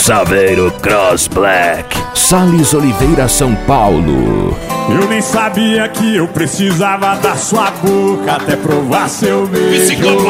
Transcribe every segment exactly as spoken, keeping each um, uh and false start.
Saveiro Cross Black, Salles Oliveira, São Paulo. Eu nem sabia que eu precisava da sua boca até provar seu beijo. Eu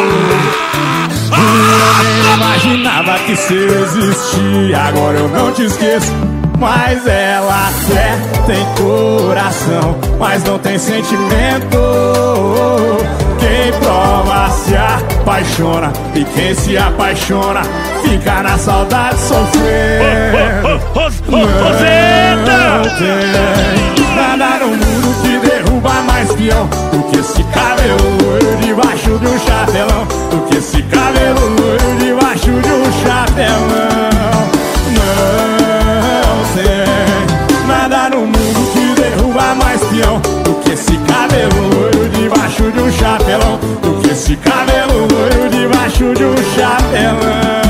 nem imaginava que você existia, agora eu não te esqueço. Mas ela até tem coração, mas não tem sentimento. Quem prova se apaixona, e quem se apaixona fica na saudade sofrendo. Não tem nada no mundo que derruba mais peão do que esse cabelo loiro debaixo de um chapelão. Do que esse cabelo loiro debaixo de um chapelão. Não tem nada no mundo que derruba mais peão do que esse cabelo loiro debaixo de um chapelão. Do que esse cabelo loiro debaixo de um chapelão.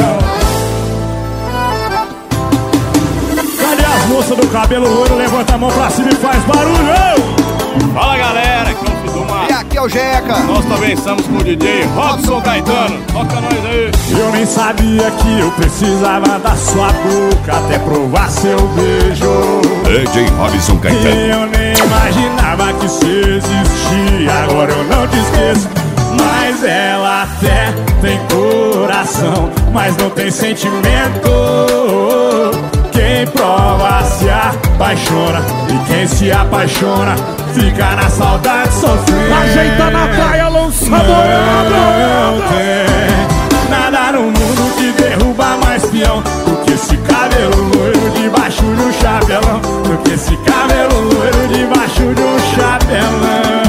Cadê as moças do cabelo loiro? Levanta a mão pra cima e faz barulho. Fala galera, aqui é o Fiduma. E aqui é o Jeca. Nós também estamos com o D J Robson Caetano. Toca nós aí. Eu nem sabia que eu precisava da sua boca até provar seu beijo. D J Robson Caetano. E eu nem imaginava que você existia, agora eu não te esqueço. Mas ela até tem coração, mas não tem sentimento. Quem prova se apaixona, e quem se apaixona fica na saudade sofrendo. Ajeita na praia, lança dourado. Não tem nada no mundo que derruba mais peão do que esse cabelo loiro debaixo de um chapelão. Do que esse cabelo loiro debaixo de um chapelão.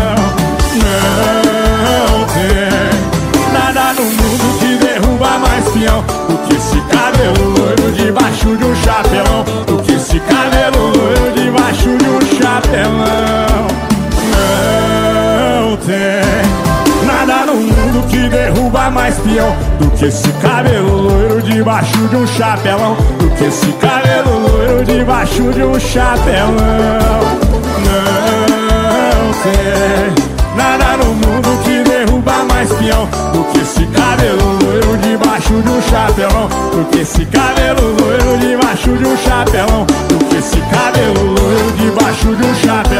Não tem nada no mundo que derruba mais peão do que esse cabelo loiro debaixo de um chapelão. Do que esse cabelo loiro debaixo de um chapelão. Não tem nada no mundo que derruba mais peão do que esse cabelo loiro debaixo de um chapelão. Do que esse cabelo loiro debaixo de um chapelão. Não tem nada no mundo que derruba mais peão do que esse cabelo loiro debaixo de um chapelão. Do que esse cabelo loiro debaixo de um chapelão. Do que esse cabelo loiro debaixo de um chapelão.